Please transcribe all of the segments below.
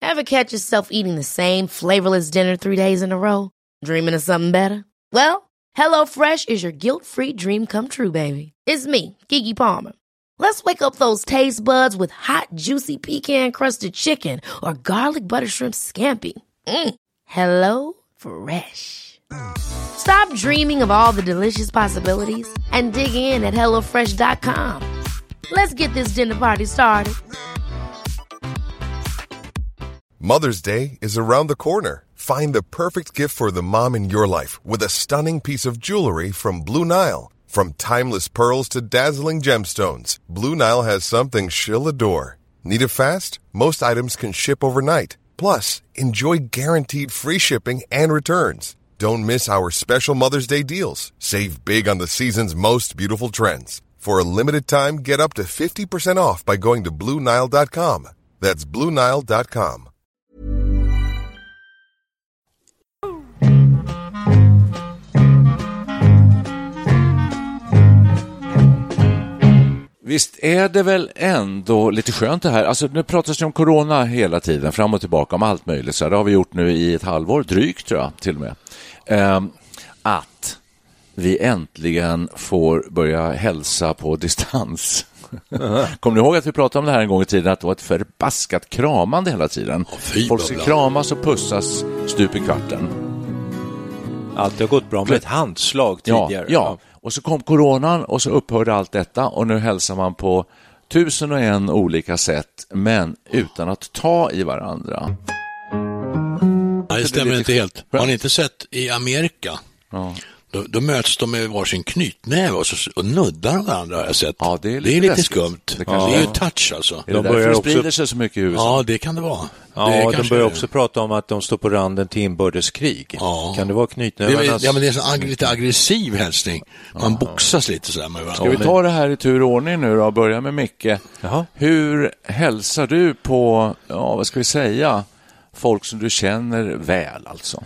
Ever catch yourself eating the same flavorless dinner 3 days in a row? Dreaming of something better? Well, HelloFresh is your guilt-free dream come true, baby. It's me, Keke Palmer. Let's wake up those taste buds with hot, juicy pecan-crusted chicken or garlic butter shrimp scampi. Hello Fresh. Stop dreaming of all the delicious possibilities and dig in at HelloFresh.com. Let's get this dinner party started. Mother's Day is around the corner. Find the perfect gift for the mom in your life with a stunning piece of jewelry from Blue Nile. From timeless pearls to dazzling gemstones, Blue Nile has something she'll adore. Need it fast? Most items can ship overnight. Plus, enjoy guaranteed free shipping and returns. Don't miss our special Mother's Day deals. Save big on the season's most beautiful trends. For a limited time, get up to 50% off by going to BlueNile.com. That's BlueNile.com. Visst är det väl ändå lite skönt det här. Alltså nu pratas det om corona hela tiden, fram och tillbaka, om allt möjligt. Så det har vi gjort nu i ett halvår, drygt tror jag till och med. Att vi äntligen får börja hälsa på distans. Kommer ni ihåg att vi pratade om det här en gång i tiden, att det var ett förbaskat kramande hela tiden? Folk ska kramas och pussas stup i kvarten. Allt har gått bra med ett handslag tidigare. Ja. Och så kom coronan och så upphörde allt detta och nu hälsar man på 1001 olika sätt, men utan att ta i varandra. Nej, det stämmer inte helt. Har ni inte sett i Amerika? Ja. Då möts de med varsin knytnäve och nuddar varandra, har jag sett. Ja, det är lite skumt. Det är ju touch alltså. De börjar sprider sig så mycket i USA. Ja, det kan det vara. Ja, de börjar också prata om att de står på randen till inbördeskrig. Ja. Kan det vara knytnävarnas... Ja, men det är en lite aggressiv hälsning. Man boxas lite sådär med varandra. Ska vi ta det här i tur och ordning nu då? Börja med Micke. Jaha. Hur hälsar du på, vad ska vi säga, folk som du känner väl alltså?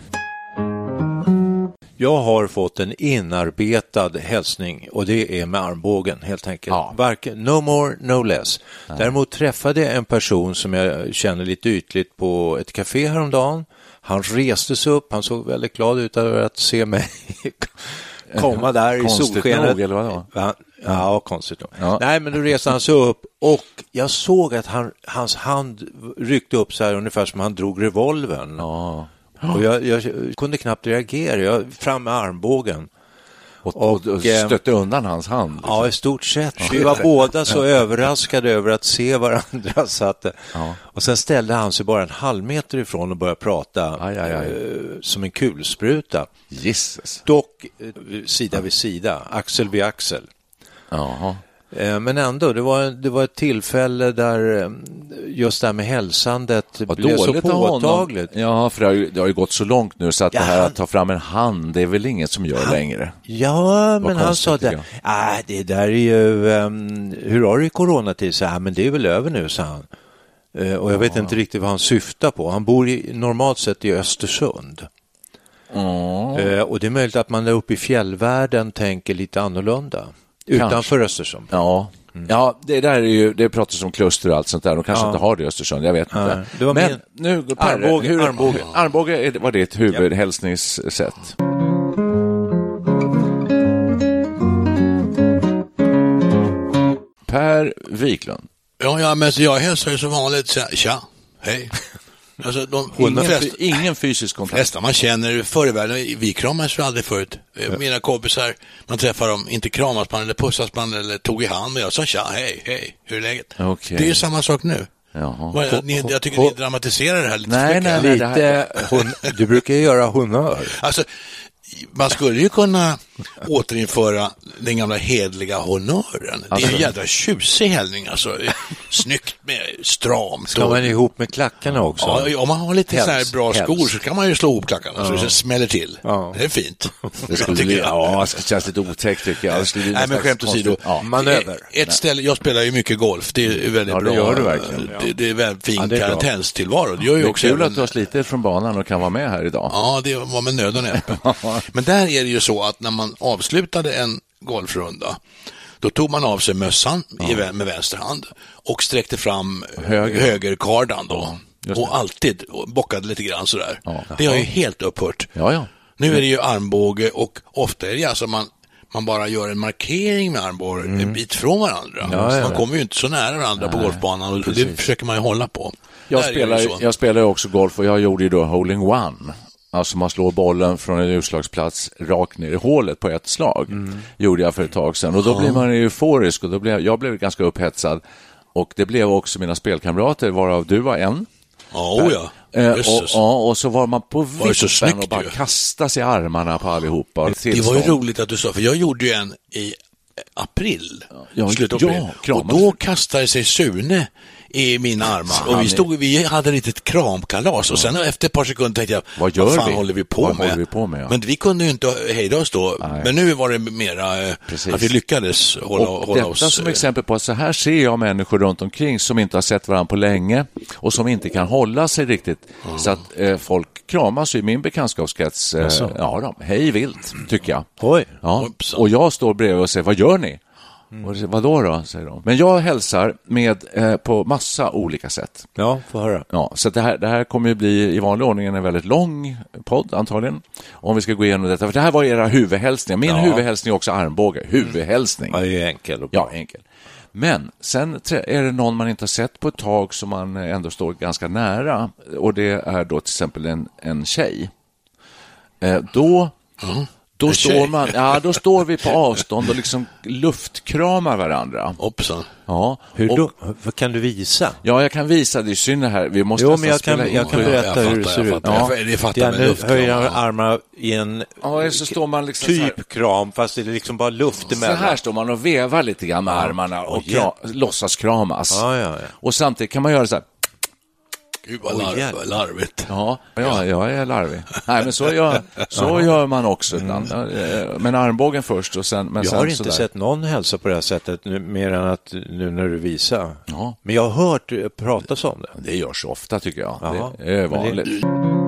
Jag har fått en inarbetad hälsning och det är med armbågen helt enkelt. Ja. Varken no more, no less. Nej. Däremot träffade jag en person som jag känner lite ytligt på ett café häromdagen. Han reste sig upp, han såg väldigt glad ut över att se mig komma där i solskenet. Nog, eller vad då? Ja, konstigt nog. Ja. Nej, men då reste han sig upp och jag såg att hans hand ryckte upp så här ungefär som han drog revolvern. Ja. Och jag kunde knappt reagera. Jag fram med armbågen. Och stötte undan hans hand. Liksom. Ja, i stort sett. Vi var båda så överraskade över att se varandra. Så att, och sen ställde han sig bara en halv meter ifrån och började prata som en kulspruta. Jesus. Dock sida vid sida, axel vid axel. Jaha. Men ändå, det var ett tillfälle där just det här med hälsandet blev så påtagligt. Ja, för det har ju gått så långt nu så att det här att ta fram en hand, det är väl inget som gör längre. Ja, men han sa det. Det där är ju, hur har du i coronatid? Så men det är väl över nu, sa han. Och jag vet inte riktigt vad han syftar på. Han bor normalt sett i Östersund. Och det är möjligt att man där uppe i fjällvärlden tänker lite annorlunda. Utanför Östersund. Ja. Ja, det där är ju, det pratas om kluster och allt sånt där. De kanske inte har det i Östersund, jag vet inte. Men nu armbåge var det ett huvudhälsningssätt. Per Wiklund. Ja, men jag hälsar ju som vanligt. Tja, hej. Alltså, ingen fysisk kontakt. Flesta man känner förr i världen, vi kramas ju aldrig förut. Mina kompisar, man träffar dem, inte kramas man eller pussas man eller tog i hand, men jag sa tja, hej, hur är läget? Okay. Det är ju samma sak nu. Jag tycker ni dramatiserar det här lite. Nej. Du brukar ju göra honör. Alltså, man skulle ju kunna återinföra den gamla hedliga honören. Det är en jädra tjusig hällning, alltså. Snyggt med stramt. Ska man ihop med klackarna också? Ja, om man har lite så här bra skor så kan man ju slå ihop klackarna så det smäller till. Ja. Det är fint. Det känns lite otäckt tycker jag. Nej, men skämt åsido. Manöver. Ett ställe, jag spelar ju mycket golf. Det är väldigt bra. Det gör du verkligen. Det är väldigt fin karantänstillvaro. Det gör ju också kul att du har slitit från banan och kan vara med här idag. Ja, det var med nöd och näppe. Men där är det ju så att när man avslutade en golfrunda, då tog man av sig mössan med vänster hand och sträckte fram högerkardan då. och alltid bockade lite grann sådär. Ja. Det har ju helt upphört. Ja. Nu är det ju armbåge och ofta är det alltså man bara gör en markering med armbågen en bit från varandra. Man kommer ju inte så nära varandra på golfbanan och det försöker man ju hålla på. Jag spelar ju också golf och jag gjorde ju då hole-in-one. Alltså man slår bollen från en utslagsplats rakt ner i hålet på ett slag. Gjorde jag för ett tag sedan. Och då blir man euforisk och jag blev ganska upphetsad. Och det blev också mina spelkamrater, varav du var en. Och så var man på vippen och bara kastade sig i armarna på allihopa. Det var ju roligt att du sa, för jag gjorde ju en i april. Och då kastade sig Sune i mina armar. Och vi hade ett litet kramkalas. Och sen efter ett par sekunder tänkte jag, vad fan håller vi på med? Men vi kunde ju inte hejda oss då. Nej. Men nu var det mera att vi lyckades hålla oss. Detta som exempel på att så här ser jag människor runt omkring som inte har sett varandra på länge och som inte kan hålla sig riktigt. Så att folk kramas i min bekantskapskrets. Hej vilt, tycker jag. Oj. Ja. Och jag står bredvid och säger, vad gör ni? Och vadå då, säger de. Men jag hälsar med på massa olika sätt. Ja, får höra. Ja, så det här kommer ju bli i vanlig ordning en väldigt lång podd antagligen. Om vi ska gå igenom detta. För det här var era huvudhälsningar. Min huvudhälsning är också armbåge. Huvudhälsning. Ja, det är enkel. Ja, enkel. Men sen är det någon man inte har sett på ett tag som man ändå står ganska nära. Och det är då till exempel en tjej. Då står vi på avstånd och liksom luftkramar varandra. Hoppsan. Ja. Vad kan du visa? Ja, jag kan visa. Det är synd det här. Vi måste men jag kan berätta hur det ser ut. Det höjer armarna i en så står man liksom typ kram, fast det är liksom bara luft emellan. Så här står man och vevar lite grann med armarna och låtsas kramas. Ja. Och samtidigt kan man göra så här. Gud vad larvigt. Ja, jag är larvig. Nej, men så gör man också ibland. Men armbågen först och sen. Men jag har inte sett någon hälsa på det här sättet mer än att nu när du visar. Ja. Men jag har hört pratas om det. Det görs ofta tycker jag. Jaha, det är vanligt.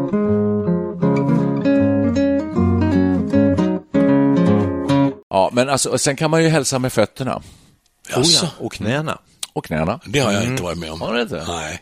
Ja, men alltså, sen kan man ju hälsa med fötterna. Och knäna. Och knäna. Det har jag inte varit med om. Har du inte? Nej.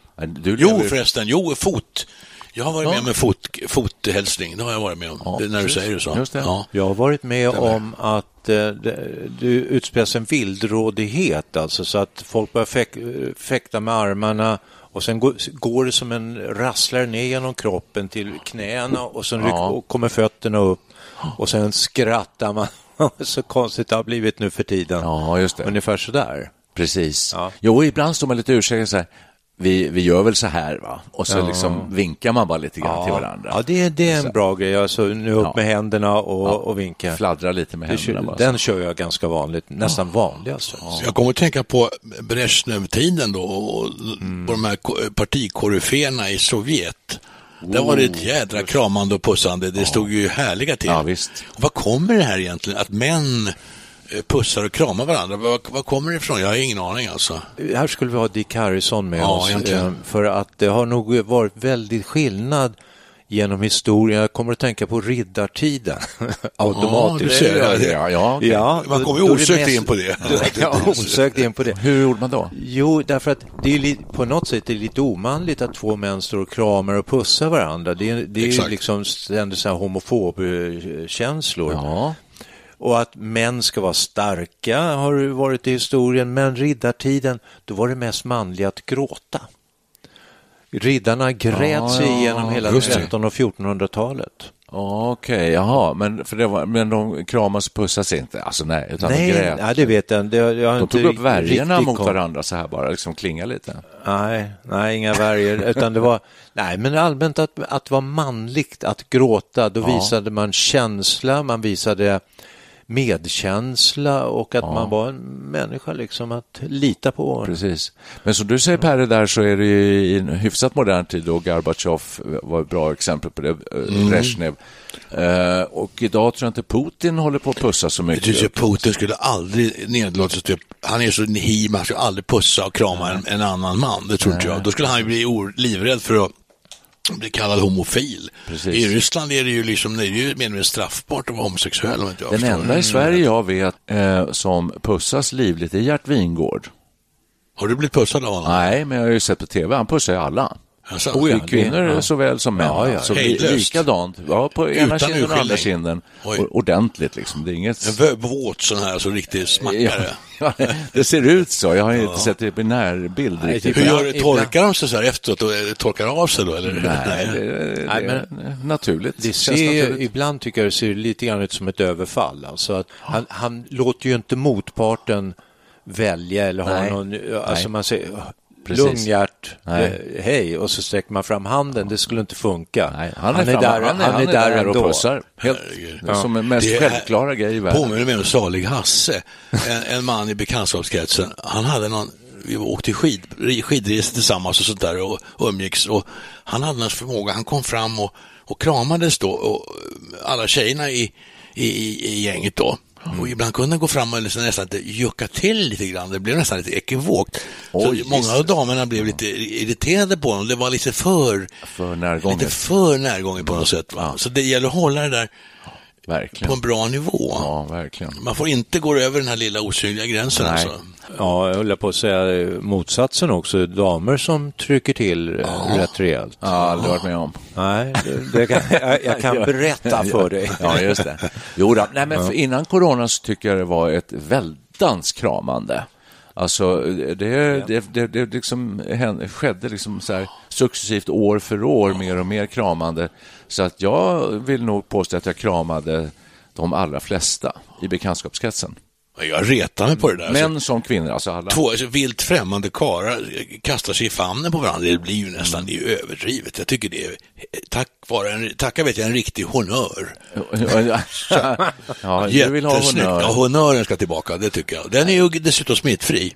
Fot. Jag har varit med fothälsning. Det har jag varit med om, när du säger det så. Just det. Ja. Jag har varit med om att det utspelas en vildrådighet, alltså, så att folk börjar fäkta med armarna och sen går det som en rasslar ner genom kroppen till knäna och sen kommer fötterna upp och sen skrattar man. Så konstigt det har blivit nu för tiden. Ja, just det. Ungefär så där. Precis. Ja. Jo, ibland står man lite ursäkta så här. Vi gör väl så här, va? Och så liksom vinkar man bara lite grann till varandra. Ja, det är en bra grej. Alltså, nu upp med händerna och vinka. Fladdra lite med händerna. Bara, den kör jag ganska vanligt, nästan vanligast. Ja. Jag kommer att tänka på Brezhnev-tiden då och på de här partikorruféerna i Sovjet. Där var det ett jädra kramande och pussande. Det stod ju härliga till. Ja, visst. Och vad kommer det här egentligen? Att män pussar och kramar varandra. Vad kommer det ifrån? Jag har ingen aning alltså. Här skulle vi ha Dick Harrison med oss. För att det har nog varit väldigt skillnad genom historien. Jag kommer att tänka på riddartiden. Automatiskt. Ja, man kommer osökt in på det. Osökt in på det. Hur gjorde man då? Jo, därför att det är på något sätt är lite omanligt att två män står och kramar och pussar varandra. Det är liksom ständigt så här homofobkänslor. Ja. Och att män ska vara starka har varit i historien. Men riddartiden, då var det mest manliga att gråta. Riddarna grät sig igenom hela 1300- och 1400-talet. Okej, jaha. Men de kramas och pussas inte? Alltså nej, utan de grät. Nej, det vet jag. De tog upp värjorna mot varandra så här bara, liksom klinga lite. Nej, inga värjor. Utan det var, men allmänt att vara manligt, att gråta. Då visade man känsla, man visade medkänsla och att man var en människa liksom att lita på. Precis. Men som du säger Perre där så är det i en hyfsat modern tid och Gorbachev var ett bra exempel på det, Brezhnev. Och idag tror jag inte Putin håller på att pussa så mycket. Putin skulle aldrig nedlåta sig. Han är så nihim, han skulle aldrig pussa och krama en annan man, det tror inte jag. Då skulle han bli livrädd för att bli kallad homofil. Precis. I Ryssland är det ju liksom, det är ju mer eller straffbart att vara homosexuell. Den enda i Sverige jag vet som pussas livligt är Gert Wingård. Har du blivit pussad av honom? Nej, men jag har ju sett på tv, han pussar ju alla. Alltså, kvinnor såväl som män. Så likadant. Ja, på ena kinden och andra kinden. Ordentligt liksom. Det är inget... En våt sån här, så riktigt smackare. Ja, det ser ut så. Jag har inte sett det på närbild. Hur gör det? Torkar de sig så här efteråt och torkar av sig då? Eller? Nej, men naturligt. Det ser, ibland tycker jag det ser lite grann ut som ett överfall. Alltså att han låter ju inte motparten välja eller ha någon... Alltså man säger... Lunghjärt, hej, och så sträcker man fram handen. Det skulle inte funka. Nej, han är där och pussar. Helt, som en mest självklara grej i världen. Påminner mig om Salig Hasse, en man i bekantskapskretsen. Han hade vi åkte skidresor tillsammans och sånt där och umgicks, och han hade någon förmåga. Han kom fram och kramades då, och alla tjejerna i gänget då. Och ibland kunde han gå fram och nästan jucka till lite grann. Det blev nästan lite ekivokt. Så många av damerna blev lite irriterade på honom. Det var lite för närgånget. Lite för närgånget på något sätt. Va? Så det gäller att hålla det där på en bra nivå. Ja, verkligen. Man får inte gå över den här lilla osynliga gränsen. Alltså. Ja, jag håller på att säga motsatsen också. Damer som trycker till rätt rejält. Ja, aldrig varit med om. Nej, jag kan berätta för dig. Ja, just det. Jo då. Nej, men innan corona så tycker jag det var ett väldans kramande. Alltså det liksom skedde liksom så här successivt år för år, mer och mer kramande. Så att jag vill nog påstå att jag kramade de allra flesta i bekantskapskretsen. Jag retar mig på det där. Män som kvinnor, alltså alla. Två vilt främmande karar kastar sig i famnen på varandra. Det blir ju nästan det är överdrivet. Jag tycker det är tacka vet jag en riktig honnör. Ja, du vill ha honnör. Ja, honnören ska tillbaka, det tycker jag. Den är ju dessutom smittfri.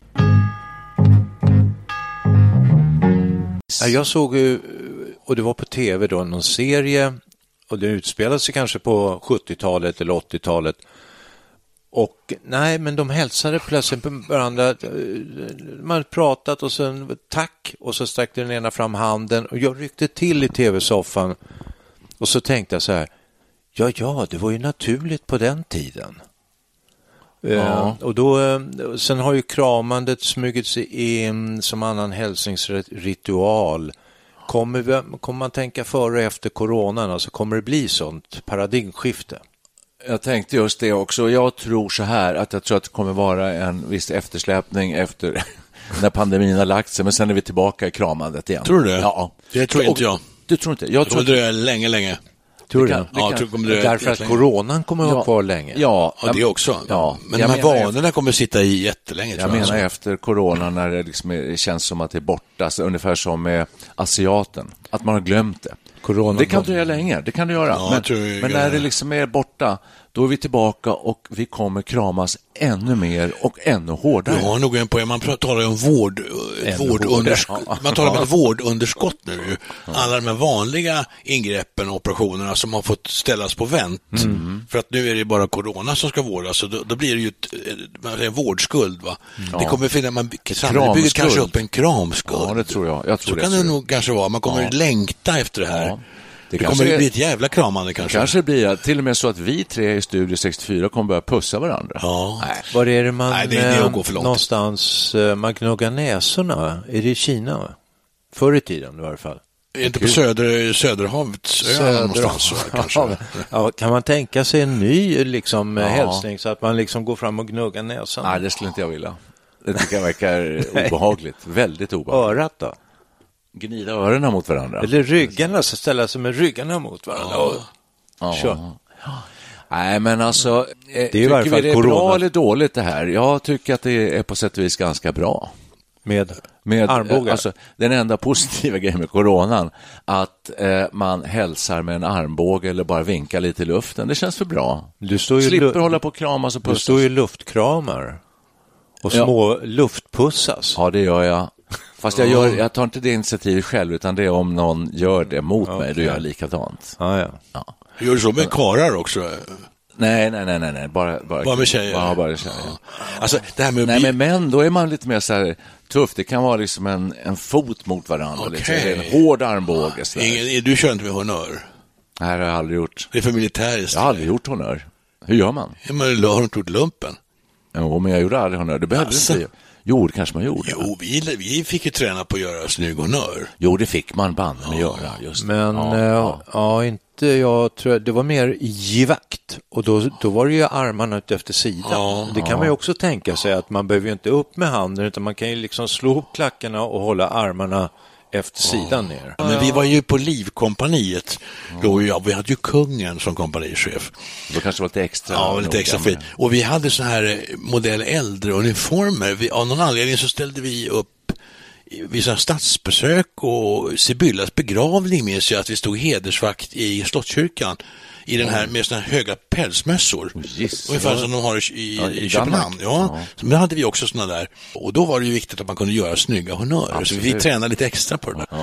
Jag såg ju, och det var på tv då, någon serie, och det utspelade sig kanske på 70-talet eller 80-talet. Och nej, men de hälsade plötsligt på varandra. Man hade pratat och sen tack, och så sträckte den ena fram handen, och jag ryckte till i tv-soffan och så tänkte jag så här, ja, det var ju naturligt på den tiden. Och då, sen har ju kramandet smugit sig in som annan hälsningsritual. Kommer man tänka före och efter coronan, alltså kommer det bli sånt paradigmskifte? Jag tänkte just det också. Jag tror så här, att jag tror att det kommer vara en viss eftersläpning efter när pandemin har lagt sig, men sen är vi tillbaka i kramandet igen. Tror du det? Ja. Det tror inte jag. Du tror inte? Jag tror det dröjer länge. Tror du? Därför att coronan kommer att vara kvar länge. Ja, det också. Ja. Men de här vanorna kommer att sitta i jättelänge. Jag menar efter corona, när det liksom känns som att det är borta, så ungefär som med asiaten, att man har glömt det. Corona det kan dröja länge, det kan du göra. Ja, men när det liksom är borta, då är vi tillbaka och vi kommer kramas ännu mer och ännu hårdare. Ja, nog en poäng. Man talar om vårdunderskott. Man talar om ett vårdunderskott nu. Alla de här vanliga ingreppen och operationerna som har fått ställas på vänt. För att nu är det bara corona som ska vårdas, så då blir det ju en vårdskuld, va? Det kommer finnas, man bygger kanske upp en kramskuld. Ja, det tror jag. Så kan det nog kanske vara. Man kommer längta efter det här. Det kommer bli ett jävla kramande kanske. Kanske blir till och med så att vi tre i Studio 64 kommer börja pussa varandra. Ja. Var är det man det är att gå för långt. Någonstans man gnuggar näsorna? Är det i Kina? Förr i tiden i varje fall. Inte på Söderhavets någonstans kanske. Ja, kan man tänka sig en ny liksom hälsning så att man liksom går fram och gnuggar näsan? Nej, det skulle inte jag vilja. Det tycker jag verkar obehagligt. Väldigt obehagligt. Örat då? Gnida öronen mot varandra. Eller ryggarna, så ställa sig med ryggarna mot varandra. Nej, men alltså, det är i varje fall det är bra eller dåligt det här? Jag tycker att det är på sätt och vis ganska bra. Med armbågar? Alltså, den enda positiva grejen med coronan, att man hälsar med en armbåge eller bara vinkar lite i luften. Det känns för bra. Du står ju slipper hålla på och kramas och pussas. Du står ju luftkramar och små luftpussas. Ja, det gör jag. Fast jag tar inte det initiativet själv, utan det är om någon gör det mot mig, då gör jag likadant. Ja. Gör du så med karar också? Nej. Bara med tjejer? Bara tjejer. Ja. Alltså, det här med med män, då är man lite mer så här tuff. Det kan vara liksom en fot mot varandra. Okay. En hård armbåge. Du kör inte med honnör? Nej, det har jag aldrig gjort. Det är för militäriskt. Jag har aldrig gjort honnör. Hur gör man? Men har du inte gjort lumpen? Jo, men jag gjorde aldrig honnör. Det behövde inte. Jo, det kanske man gjorde. Jo, vi fick ju träna på att göra snygg honör. Jo, det fick man banden att göra. Just. Men inte, jag tror det var mer givakt. Och då var det ju armarna ut efter sidan. Det kan man ju också tänka sig att man behöver ju inte upp med handen utan man kan ju liksom slå ihop klackarna och hålla armarna efter sidan ner. Men vi var ju på Livkompaniet. Vi hade ju kungen som kompanichef. Då kanske var lite extra. Ja, lite extra fint. Och vi hade så här modell äldre uniformer. Av någon anledning så ställde vi upp vissa statsbesök och Sibyllas begravning, minns jag att vi stod hedersvakt i Slottskyrkan i den här med såna här höga pälsmössor. Ungefär som de har i Köpenhamn. Så då hade vi också såna där. Och då var det ju viktigt att man kunde göra snygga honörer. Så vi tränade lite extra på det där.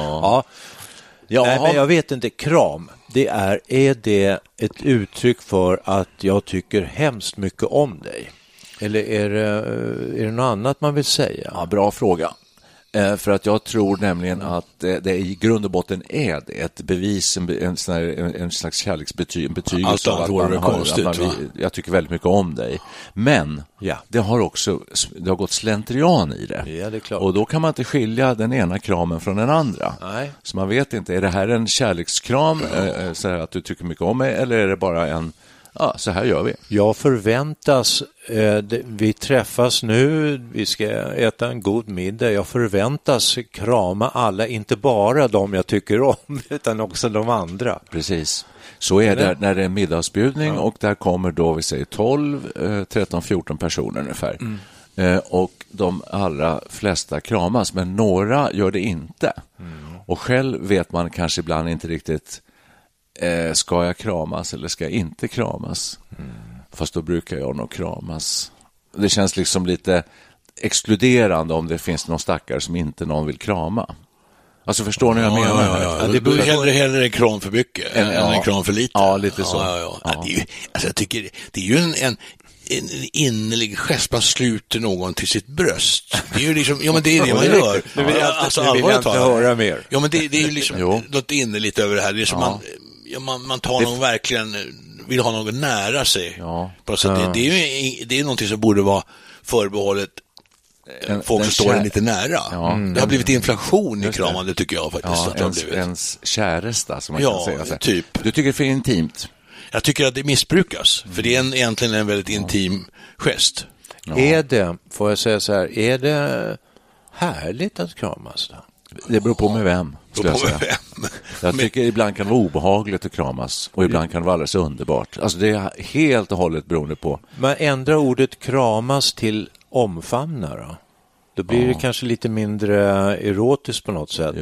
Nej, men jag vet inte, kram. Är det ett uttryck för att jag tycker hemskt mycket om dig? Eller är det något annat man vill säga? Ja, bra fråga. För att jag tror nämligen att det i grund och botten är det ett bevis, en slags kärleksbetygelse. Allt annat vore konstigt. Jag tycker väldigt mycket om dig. Men det har gått slentrian i det. Ja, det är klart. Och då kan man inte skilja den ena kramen från den andra. Nej. Så man vet inte, är det här en kärlekskram, så här att du tycker mycket om mig, eller är det bara en så här gör vi. Jag förväntas, vi träffas nu, vi ska äta en god middag. Jag förväntas krama alla, inte bara de jag tycker om, utan också de andra. Precis. Så är det när det är middagsbjudning och där kommer då, vi säger 12, 13, 14 personer ungefär. Och de allra flesta kramas, men några gör det inte. Och själv vet man kanske ibland inte riktigt, ska jag kramas eller ska jag inte kramas? Fast då brukar jag nog kramas. Det känns liksom lite exkluderande om det finns någon stackare som inte någon vill krama. Alltså förstår ni vad jag menar? Det blir hellre en kram för mycket än en kram för lite. Ja, lite så. Jag tycker det är ju en innerlig gest, man sluter någon till sitt bröst. Det är ju liksom, men det är det man gör. Nu vill jag inte höra mer. Ja, men det är ju liksom något innerligt över det här. Det är som man tar någon verkligen vill ha någon nära sig. På så det är någonting som borde vara förbehållet folk som står en lite nära. Det har blivit inflation i kramande, tycker jag faktiskt. Ens käresta, som man kan säga. Typ. Du tycker det är för intimt? Jag tycker att det missbrukas, för det är egentligen en väldigt intim gest. Är det, får jag säga så här, är det härligt att kramas då? Det beror på med vem, skulle jag säga. Jag tycker ibland kan det vara obehagligt att kramas och ibland kan det vara alldeles underbart. Alltså det är helt och hållet beroende på. Man ändrar ordet kramas till omfamna då? Då blir det kanske lite mindre erotiskt på något sätt.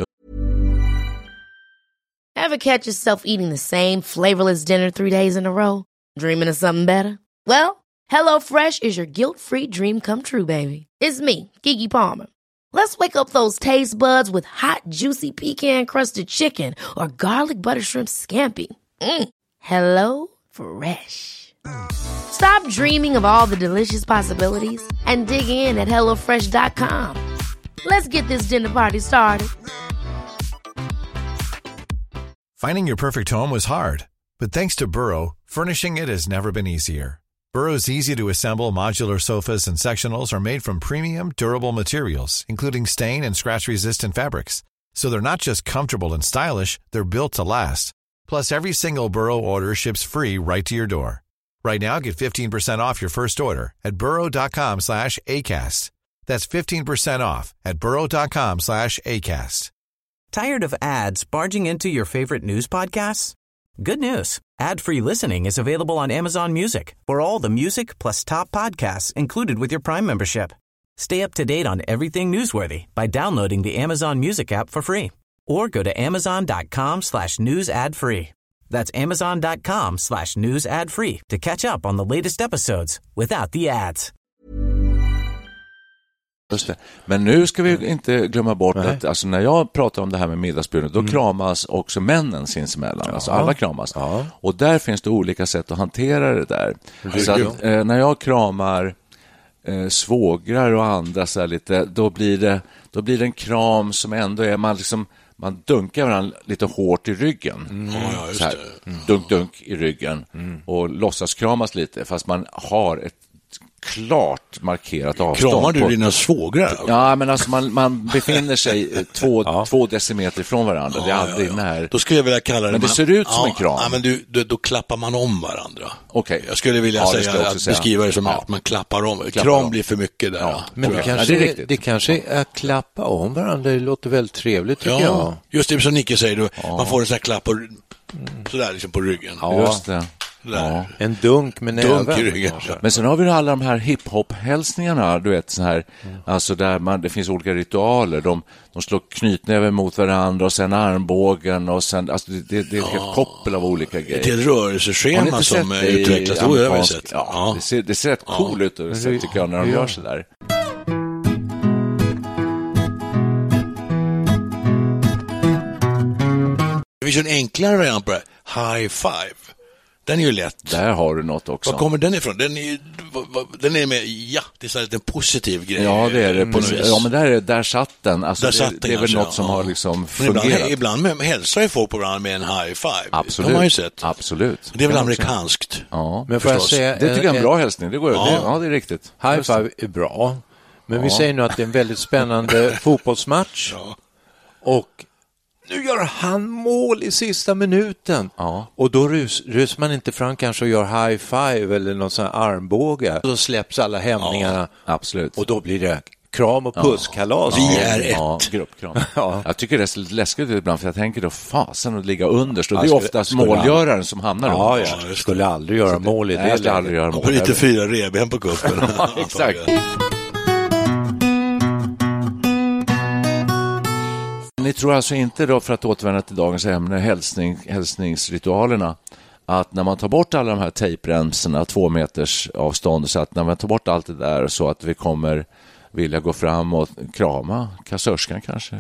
Ever catch yourself eating the same flavorless dinner 3 days in a row? Dreaming of something better? Well, HelloFresh is your guilt-free dream come true, baby. It's me, Keke Palmer. Let's wake up those taste buds with hot, juicy pecan-crusted chicken or garlic butter shrimp scampi. Hello Fresh. Stop dreaming of all the delicious possibilities and dig in at HelloFresh.com. Let's get this dinner party started. Finding your perfect home was hard, but thanks to Burrow, furnishing it has never been easier. Burrow's easy-to-assemble modular sofas and sectionals are made from premium, durable materials, including stain and scratch-resistant fabrics. So they're not just comfortable and stylish, they're built to last. Plus, every single Burrow order ships free right to your door. Right now, get 15% off your first order at burrow.com/ACAST. That's 15% off at burrow.com/ACAST. Tired of ads barging into your favorite news podcasts? Good news. Ad-free listening is available on Amazon Music for all the music plus top podcasts included with your Prime membership. Stay up to date on everything newsworthy by downloading the Amazon Music app for free or go to amazon.com/news ad free. That's amazon.com/news ad free to catch up on the latest episodes without the ads. Just det. Men nu ska vi inte glömma bort att alltså, när jag pratar om det här med middagsbjudning, då kramas också männen sinsemellan. Alltså alla kramas. Och där finns det olika sätt att hantera det där. Så att, när jag kramar svågrar och andra så här lite, då blir det en kram som ändå är man dunkar varandra lite hårt i ryggen. Så här, dunk i ryggen och låtsas kramas lite, fast man har ett klart markerat avstånd. Kramar du dina svågrar? Ja, men alltså man befinner sig 2 decimeter från varandra. Det är aldrig när. Då skulle jag vilja kalla det. Men det ser ut som en kram. Ja, men då klappar man om varandra. Okay. Jag skulle vilja beskriva det som att man klappar om. Kram blir för mycket där. Ja. Men det kanske är att klappa om varandra. Det låter väldigt trevligt tycker jag. Just det som Nicke säger, man får en sån här klapp sådär liksom på ryggen. Ja, just det. Ja. En dunk med näven. Men sen har vi alla de här hiphop-hälsningarna, du vet, så här, alltså där det finns olika ritualer. De slår knytnäven mot varandra och sen armbågen och sen, alltså det är ett helt koppel av olika grejer. Det är ett rörelseschema som utvecklas. Det ser rätt cool ut tycker jag när de gör så där. Det finns en enklare variant på det. High five. Den är ju lätt. Där har du något också. Var kommer den ifrån? Den är med, det är så här en positiv grej. Ja, det är det. Ja, men där satt den. Alltså, det är väl något som har liksom fungerat. Ibland hälsar ju folk på varandra med en high five. Absolut. Det har man ju sett. Absolut. Det är väl amerikanskt. Ja, men får jag säga, det tycker jag är en bra hälsning. Det går. Ja, det är riktigt. High five är bra. Men vi säger nu att det är en väldigt spännande fotbollsmatch. Ja. Och nu gör han mål i sista minuten. Ja. Och då rusar man inte fram kanske och gör high five eller någon sån här armbåge. Då släpps alla hämningarna. Ja, absolut. Och då blir det kram och pusskalas. Vi är ett. Ja, gruppkram. Jag tycker det är så lite läskigt ibland för jag tänker då fasen att ligga underst. Och det är oftast målgöraren som hamnar under. Ja, jag skulle aldrig göra mål i det. Jag skulle aldrig göra mål. Och lite 4 revben på kuppen. Exakt. Ni tror alltså inte då, för att återvända till dagens ämne, hälsningsritualerna, att när man tar bort alla de här tejpremsorna, 2 meters avstånd, så att när man tar bort allt det där så att vi kommer vilja gå fram och krama kassörskan kanske?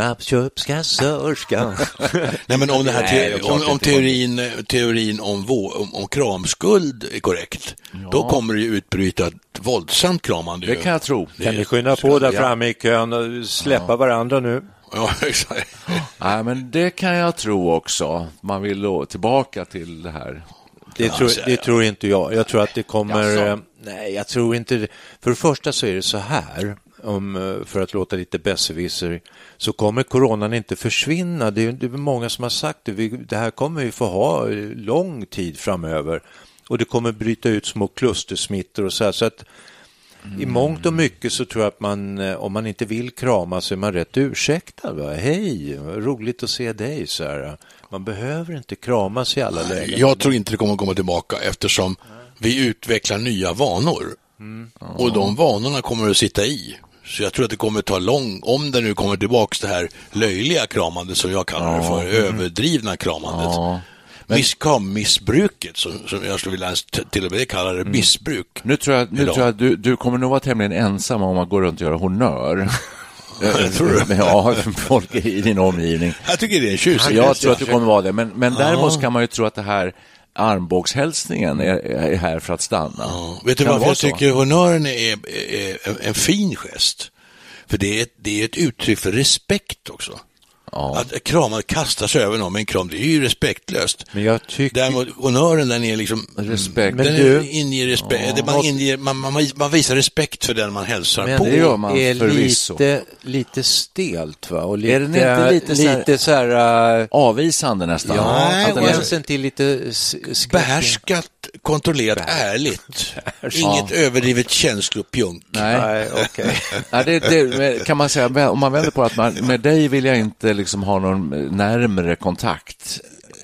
Snabbköpskassörskan. Nej, men om det här om teorin om kramskuld är korrekt, då kommer det ju utbryta ett våldsamt kramande. Det kan jag tro. Kan ni skynda på där framme i kön och släppa varandra nu? Ja, exakt. Nej, men det kan jag tro också. Man vill tillbaka till det här. Det tror inte jag. Jag tror att det kommer... Nej, jag tror inte det. För det första så är det så här, för att låta lite besserwisser, så kommer coronan inte försvinna. Det är många som har sagt det. Det här kommer vi få ha lång tid framöver. Och det kommer bryta ut små klustersmittor och så här. Så att i mångt och mycket så tror jag att man, om man inte vill krama så är man rätt ursäktad. Va? Hej, roligt att se dig. Så här. Man behöver inte kramas i alla lägen. Jag tror inte det kommer att komma tillbaka eftersom vi utvecklar nya vanor. Och de vanorna kommer att sitta i. Så jag tror att det kommer att ta om det nu kommer tillbaka det här löjliga kramandet som jag kallar det för, överdrivna kramandet. Missbruket som jag skulle vilja till och med kalla det missbruk. Nu tror jag att du kommer nog vara tämligen ensam om att gå runt och göra honör. Tror du? Ja, folk i din omgivning. Jag tycker det är en tjusig. Jag tror att du kommer vara det. Men däremot kan man ju tro att det här armbågshälsningen är här för att stanna. Ja. Vet du varför jag tycker honören är en fin gest? För det är ett uttryck för respekt också. Ja. Att krama kastas över någon med en kram, det är ju respektlöst. Men jag tycker... Däremot honören, den är liksom respekt. Men den inger respekt. Man visar respekt för den man hälsar på. Men det gör man är lite stelt, va? Och lite, är den inte lite så här avvisande nästan? Ja, och gränsen till lite behärskat, kontrollerat, ärligt. Inget överdrivet känslopjunk. Nej, okej. Det kan man säga, om man vänder på att med dig vill jag inte liksom ha någon närmare kontakt.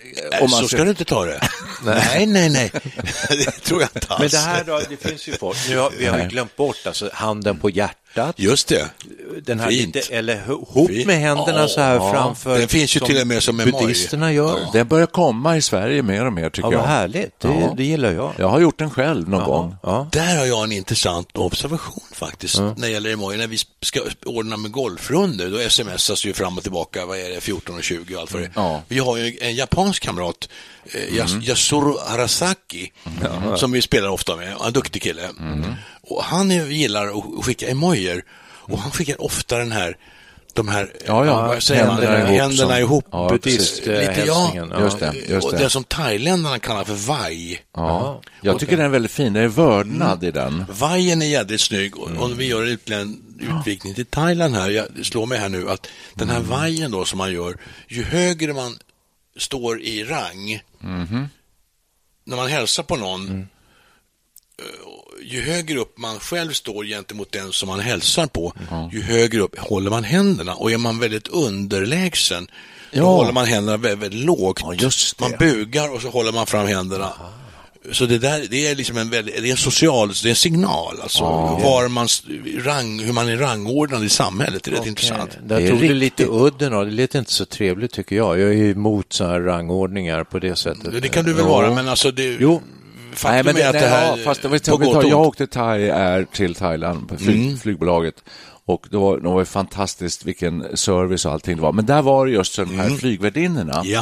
Så ska du inte ta det. Nej. Det tror jag inte alls. Men det här då, det finns ju folk. Vi har ju glömt bort alltså handen på hjärtat. Just det. Den här lite, eller ihop med händerna så här framför. Den finns ju till och med som buddhisterna gör. Det börjar komma i Sverige mer och mer tycker jag. Ja, vad härligt. Det gillar jag. Jag har gjort den själv någon gång. Ja. Där har jag en intressant observation faktiskt. När det gäller emoji. När vi ska ordna med golfrunder, då smsas ju fram och tillbaka. Vad är det? 14 och 20 och allt för det. Vi har ju en japansk kamrat, Yasuru Arasaki, som vi spelar ofta med. En duktig kille. Och han gillar att skicka emojier. Och han skickar ofta den här de här händerna ihop. Ja, buddhisthälsningen. Just det. Och det som thailändarna kallar för vai. Ja. Jag tycker den är väldigt fin. Det är vördnad i den. Vajen är jävligt snygg. Och om vi gör en utvikning till Thailand här, jag slår mig här nu att den här vajen då som man gör, ju högre man står i rang, när man hälsar på någon, ju högre upp man själv står gentemot den som man hälsar på, ju högre upp håller man händerna. Och är man väldigt underlägsen, då håller man händerna väldigt, väldigt lågt. Man bugar och så håller man fram händerna. Så det är liksom det är en signal, alltså var man hur man är rangordnad i samhället. Det är rätt intressant. Där tog det lite udden och det lät inte så trevligt tycker jag. Jag är ju emot så här rangordningar på det sättet. Det kan du väl vara, men alltså det... Jo. Nej, men jag åkte till Thailand på flygbolaget och det var ju fantastiskt vilken service och allting det var. Men där var det just de här flygvärdinnorna. Ja.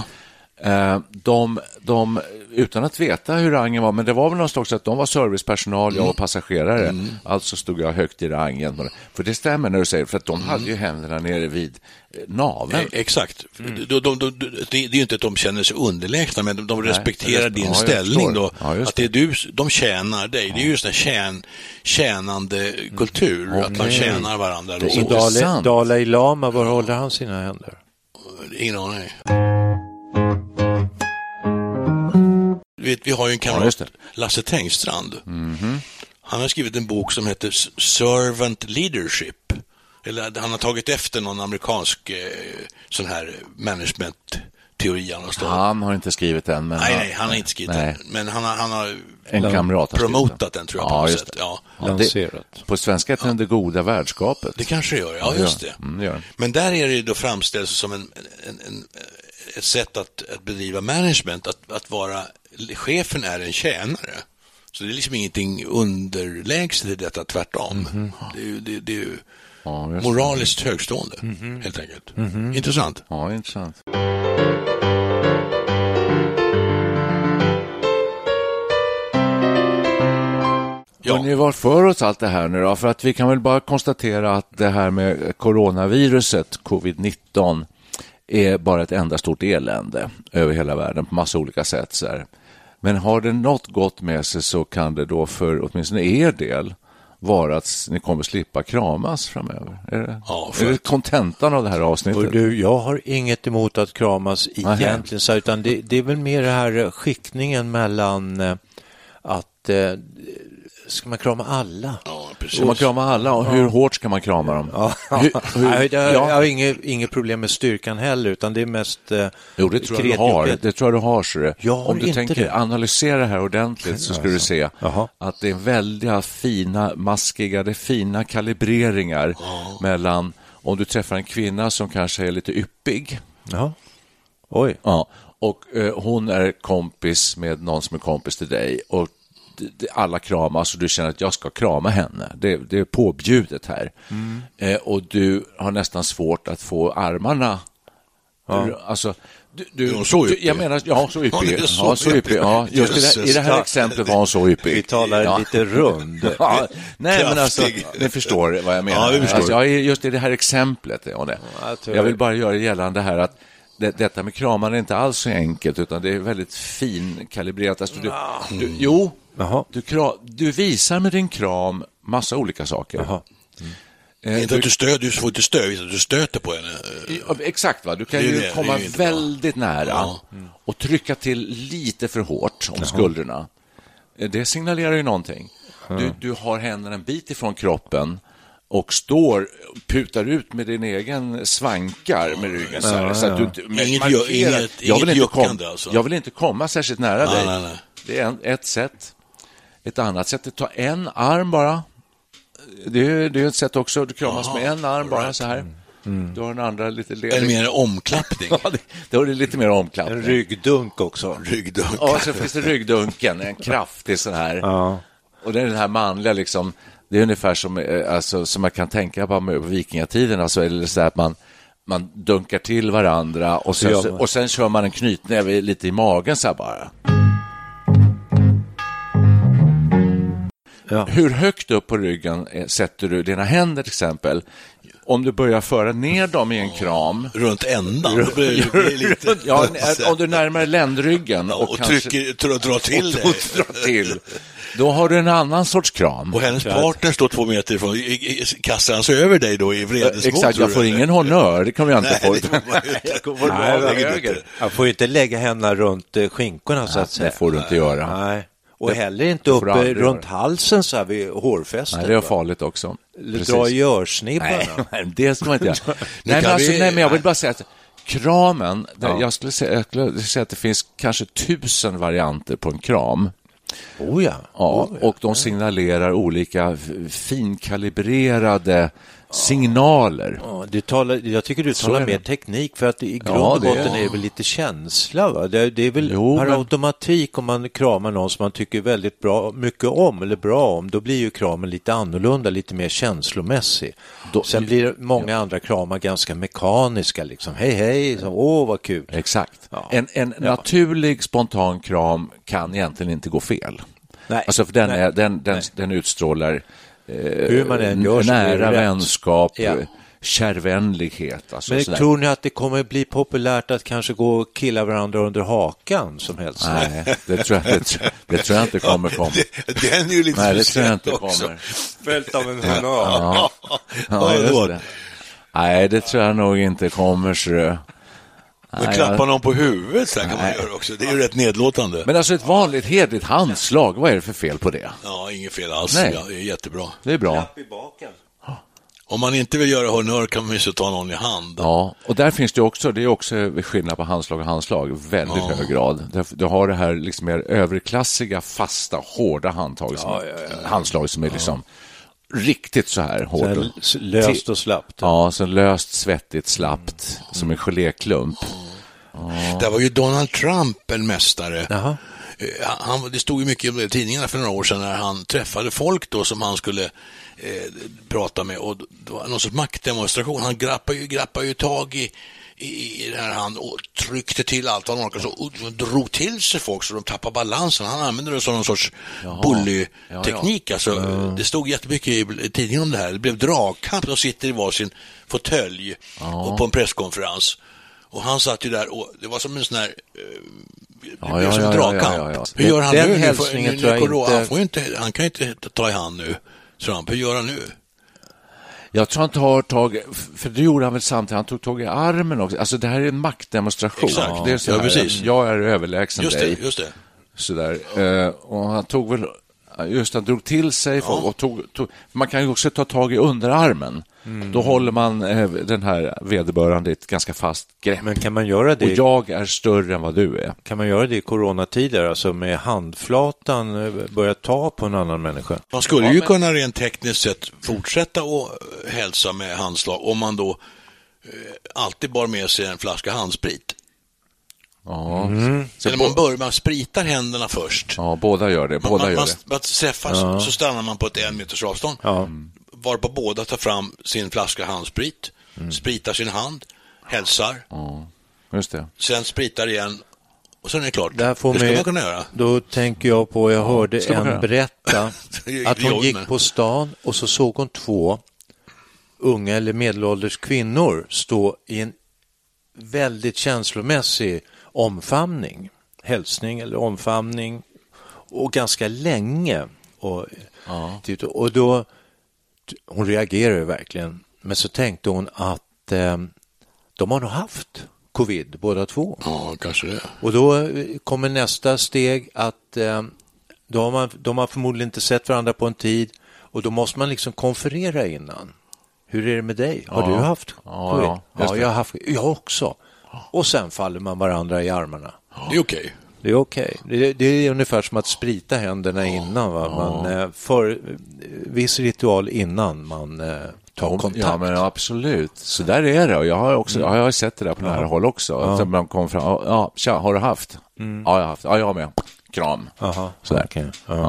De utan att veta hur rangen var, men det var väl någonstans att de var servicepersonal, jag var passagerare, alltså stod jag högt i rangen. För det stämmer när du säger, för att de hade ju händerna nere vid naveln. Exakt. Det är ju inte att de känner sig underlägsna, men de respekterar din ställning då. Att det är du, de tjänar dig. Det är just en tjänande kultur, att man tjänar varandra. Dalai Lama, var håller han sina händer? Ingen aning. Vi har ju en kamrat, Lasse Tengstrand. Han har skrivit en bok som heter Servant Leadership. Eller han har tagit efter någon amerikansk sån här management-teori. Han har inte skrivit den. Men nej, han har inte skrivit den. Men han har en kamrat promotat den, tror jag, på något sätt. Lanserat. På svenska heter den Det goda värdskapet. Det kanske gör, ja just det. Men där är det då framställt som ett sätt att bedriva management, att vara chefen är en tjänare. Så det är liksom ingenting underlägset i detta, tvärtom. Det är ju moraliskt högstående, helt enkelt. Intressant. Ja, intressant. Ja. Ni var för oss allt det här nu då? För att vi kan väl bara konstatera att det här med coronaviruset, covid-19, är bara ett enda stort elände över hela världen på massa olika sätt. Så här. Men har det något gott med sig så kan det då för åtminstone er del vara att ni kommer slippa kramas framöver. Är det kontentan av det här avsnittet? Du, jag har inget emot att kramas egentligen, så, utan det är väl mer det här skiktningen mellan att ska man krama alla? Ja, precis. Ska man krama alla och hur hårt ska man krama dem? Jag har inget problem med styrkan heller, utan det är mest jo, det tror jag du har. Det tror jag du har, så det. Om du tänker analysera det här ordentligt så ska du se att det är väldiga fina maskiga, det är fina kalibreringar mellan om du träffar en kvinna som kanske är lite yppig. Oj. Ja, och hon är kompis med någon som är kompis till dig och alla kramas och du känner att jag ska krama henne. Det är påbjudet här. Och du har nästan svårt att få armarna. Alltså, jag menar, så yppig. Ja, just i det här exemplet var hon så yppig. Vi talar lite rund. Nej, men alltså, ni förstår vad jag menar. Alltså, just i det här exemplet. Jag vill bara göra gällande här att detta med kramar är inte alls så enkelt, utan det är väldigt fin kalibrerat. Alltså, du visar med din kram massa olika saker. Inte att du får inte stöd, att du stöter på henne. Exakt, va? Du kan ju komma väldigt nära och trycka till lite för hårt om skuldrorna. Det signalerar ju någonting. Du har händerna en bit ifrån kroppen och putar ut med din egen svankar med ryggen. Så att du jag vill inte komma särskilt nära dig. Nej. Det är ett sätt. Ett annat sätt är att ta en arm bara. Det är ett sätt också. Du kramas med en arm bara så här. Du har den andra lite ledig. Eller mer omklappning. Då är det lite mer omklappning. En ryggdunk också. Ja, så finns det ryggdunken. En kraftig så här. Och det är den här manliga liksom. Det är ungefär som man kan tänka på vikingatiden. Alltså, eller så att man dunkar till varandra och sen kör man en knytnäve lite i magen så här bara. Hur högt upp på ryggen sätter du dina händer till exempel? om du börjar föra ner dem i en kram runt ändan, då blir det lite... ja, om du närmar ländryggen och trycker, drar till det. Då har du en annan sorts kram. Och hennes partner står 2 meter ifrån, kastar han sig över dig då i vredesmål? Exakt, jag får ingen honör, det kan jag inte få. Jag får inte lägga henne runt skinkorna så att säga. Det får du inte göra. Nej. Och heller inte uppe runt halsen så här vid hårfästet. Nej, det är farligt också. Dra i örsnibbarna. Nej, det ska man inte göra. Men jag vill bara säga att kramen, jag skulle säga att det finns kanske 1000 varianter på en kram. Och de signalerar olika finkalibrerade signaler. Ja, jag tycker du talar mer teknik, för att i grund och botten är det väl lite känsla, va? Det är väl per automatik, om man kramar någon som man tycker väldigt mycket om eller bra om, då blir ju kramen lite annorlunda, lite mer känslomässig. Sen blir många andra kramar ganska mekaniska, liksom hej, så, vad kul. Exakt. Ja. En naturlig, spontan kram kan egentligen inte gå fel. Nej. Alltså, för den utstrålar hur man än gör, nära vänskap, kärvänlighet. Alltså, men tror ni att det kommer bli populärt att kanske gå och killa varandra under hakan som helst? Nej, det tror jag inte kommer komma. Den är ju lite det tror jag inte kommer. Följt av en honör. Nej, det tror jag nog inte kommer, så. Men klappa någon på huvudet så kan man göra också. Det är ju rätt nedlåtande. Men alltså ett vanligt hedligt handslag, vad är det för fel på det? Ja, inget fel alls. Ja, det är jättebra. Det är bra. Klapp i baken. Om man inte vill göra honör kan man ju så ta någon i hand. Ja, och där finns det är också skillnad på handslag och handslag i väldigt hög grad. Du har det här liksom mer överklassiga, fasta, hårda handslag som är liksom riktigt så här hårt. Så löst och slappt. Ja, så löst, svettigt, slappt, som en geléklump. Det var ju Donald Trump en mästare. Jaha. Det stod ju mycket i tidningarna för några år sedan när han träffade folk då som han skulle prata med, och det var någon sorts maktdemonstration. Han grappade ju tag i den här hand och tryckte till allt vad han orkade, och drog till sig folk så de tappade balansen. Han använde det som någon sorts bully-teknik. Alltså, det stod jättemycket i tidningen om det här. Det blev dragkamp. De sitter i varsin fåtölj och på en presskonferens. Och han satt ju där, och det var som en sån här dragkamp. Hur gör han nu? Hälsningen tror jag inte. Han kan inte ta i hand nu. Trump, hur gör han nu? Jag tror han tar tag, för det gjorde han väl samtidigt, han tog tag i armen också. Alltså det här är en maktdemonstration. Exakt. Det är så här, precis. Jag är överlägsen dig. Just det. Sådär. Och han tog väl, han drog till sig och tog, man kan ju också ta tag i underarmen. Då håller man den här vederbörande ett ganska fast grepp. Men kan man göra det? Och jag är större än vad du är. Kan man göra det i coronatider, alltså med handflatan börja ta på en annan människa? Man skulle ju kunna rent tekniskt sett fortsätta att hälsa med handslag om man då alltid bar med sig en flaska handsprit. Ja. Eller man spritar händerna först. Ja, båda gör det. Man träffas så stannar man på ett 1 meters avstånd. Varpå båda tar fram sin flaska handsprit, spritar sin hand, hälsar. Just det. Sen spritar igen, och sen är det klart. Det ska man kunna göra. Då tänker jag på, jag hörde en berätta att hon gick på stan och så såg hon 2 unga eller medelålders kvinnor stå i en väldigt känslomässig omfamning, hälsning eller omfamning, och ganska länge. Och då hon reagerade verkligen, men så tänkte hon att de har nog haft covid båda 2. Ja, kanske det. Och då kommer nästa steg att de har förmodligen inte sett varandra på en tid, och då måste man liksom konferera innan. Hur är det med dig? Har du haft covid? Ja, jag har haft. Jag också. Och sen faller man varandra i armarna. Det är okej. Det är okej. Det är ungefär som att sprita händerna innan. Va? Man för viss ritual innan man tar kontakt. Ja, men absolut. Så där är det. Och jag har sett det där på nära håll också. Att man kom fram. Tja, har du haft? Ja, jag har haft. Ja, jag har med. Kram. Sådär. Okay.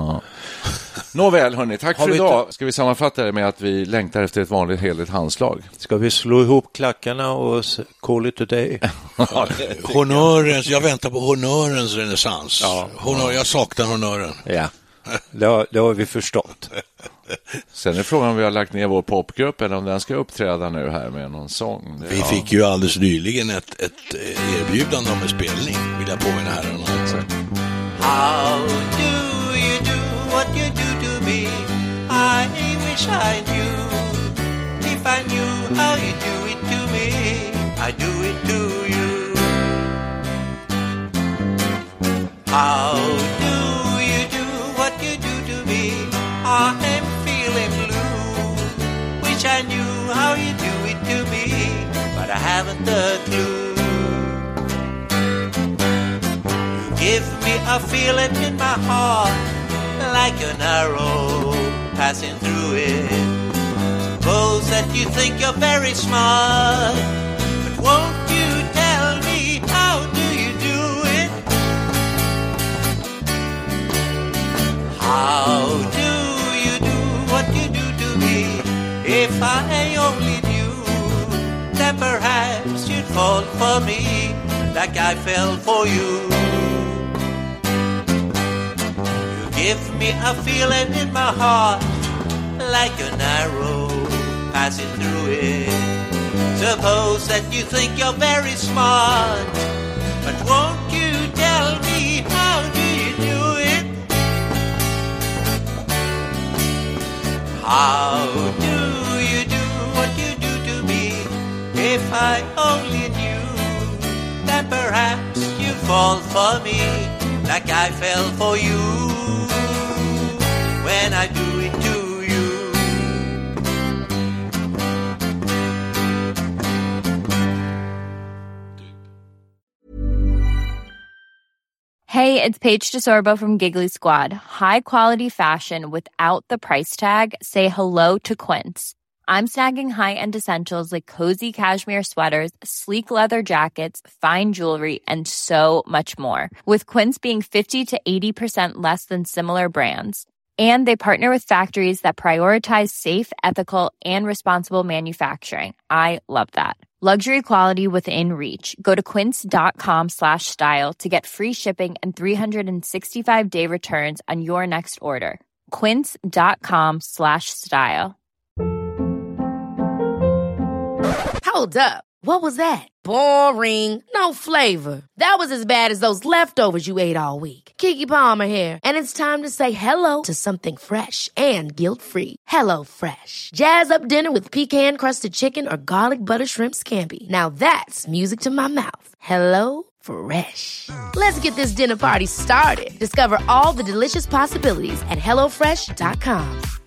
Nåväl, hörni. Tack för idag. Ska vi sammanfatta det med att vi längtar efter ett vanligt heligt handslag? Ska vi slå ihop klackarna och call it a day? Honörens, jag väntar på honörens renässans. Jag saknar honören. Ja, det har vi förstått. Sen är frågan om vi har lagt ner vår popgrupp eller om den ska uppträda nu här med någon sång. Vi fick ju alldeles nyligen ett erbjudande om en spelning, vill jag påminna herrarna. How do you do what you do to me? I wish I knew. If I knew how you do it to me, I do it to you. How do you do what you do to me? I am feeling blue. Wish I knew how you do it to me, but I haven't a clue. You give me a feeling in my heart, like an arrow passing through it. Suppose that you think you're very smart, but won't you tell me how do you do it? How do you do what you do to me? If I only knew, then perhaps you'd fall for me like I fell for you. You give me a feeling in my heart, like an arrow passing through it. Suppose that you think you're very smart, but won't you tell me how do you do it? How do you do what you do to me? If I only knew, then perhaps you'd fall for me like I fell for you when I do it to you. Hey, it's Paige DeSorbo from Giggly Squad. High quality fashion without the price tag. Say hello to Quince. I'm snagging high-end essentials like cozy cashmere sweaters, sleek leather jackets, fine jewelry, and so much more. With Quince being 50 to 80% less than similar brands. And they partner with factories that prioritize safe, ethical, and responsible manufacturing. I love that. Luxury quality within reach. Go to quince.com/style to get free shipping and 365-day returns on your next order. Quince.com/style. Hold up. What was that? Boring. No flavor. That was as bad as those leftovers you ate all week. Keke Palmer here. And it's time to say hello to something fresh and guilt-free. Hello Fresh. Jazz up dinner with pecan-crusted chicken or garlic butter shrimp scampi. Now that's music to my mouth. Hello Fresh. Let's get this dinner party started. Discover all the delicious possibilities at HelloFresh.com.